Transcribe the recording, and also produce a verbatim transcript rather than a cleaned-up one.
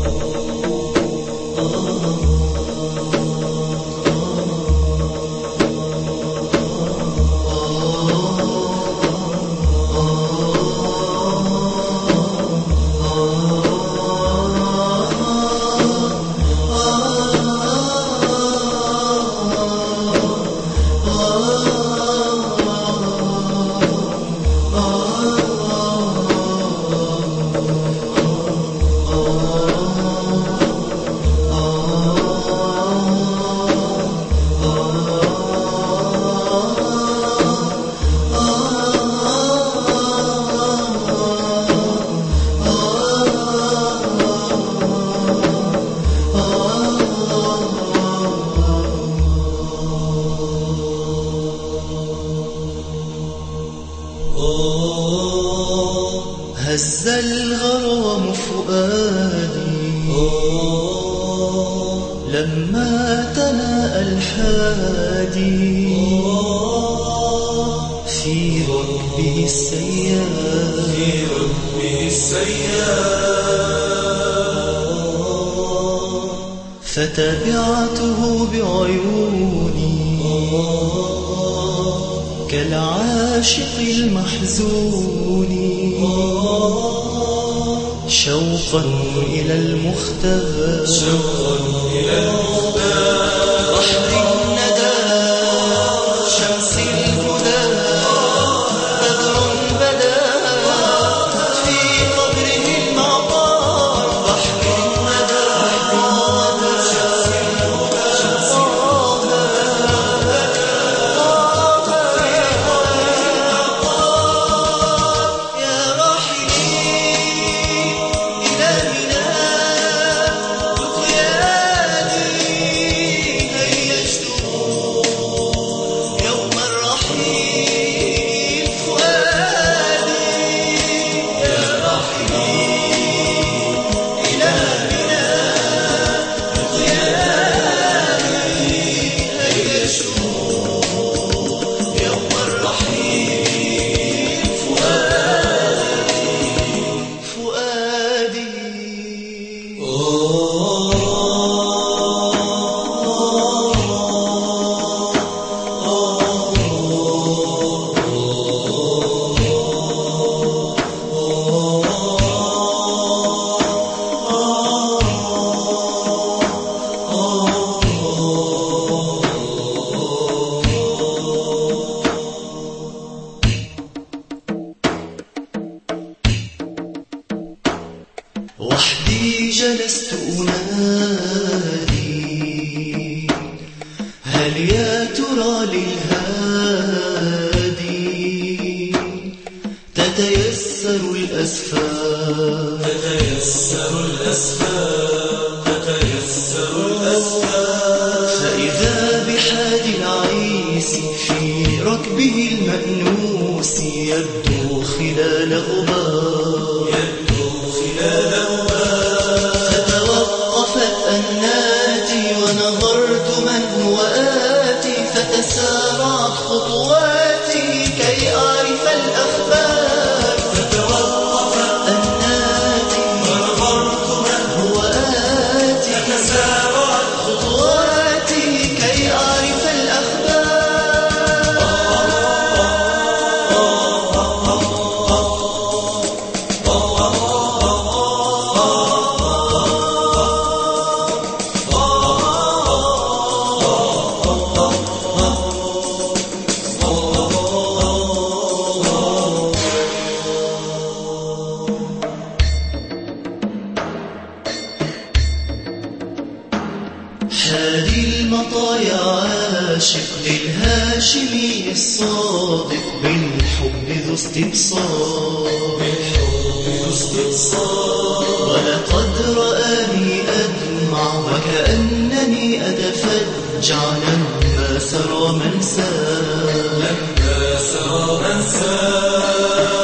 هز الغرام فؤادي لما تناءى الحادي في ركبه السياد في ركبه السياد فتبعته بعيوني كالعاشق المحزون شوقا إلى المختار شوقا إلى المختار بحر الندى شمس الهدى بدر بدا في قبره المعطار بحر الندى شمس الهدى شمس وحدي جلست أنادي هل يا ترى للهادي تتيسر الأسفار تتيسر الأسفار تتيسر الأسفار فإذا بحادي العيس في ركبه المأنوس يبدو خلال غبار يبدو خلال فتوقفت أناتي ونظرت من هو آتي فتسارعت خطواتي كي أعرف الأخبار فتوقفت أناتي ونظرت من هو آتي فتسارعت خطواتي كي أعرف الأخبار هادي المطايا عاشق للهاشمي الصادق بالحب ذو استبصار بالحب ذو استبصار ولقد رآني أدمع وكأنني أتفجع لما سرى من سار لما سرى من سار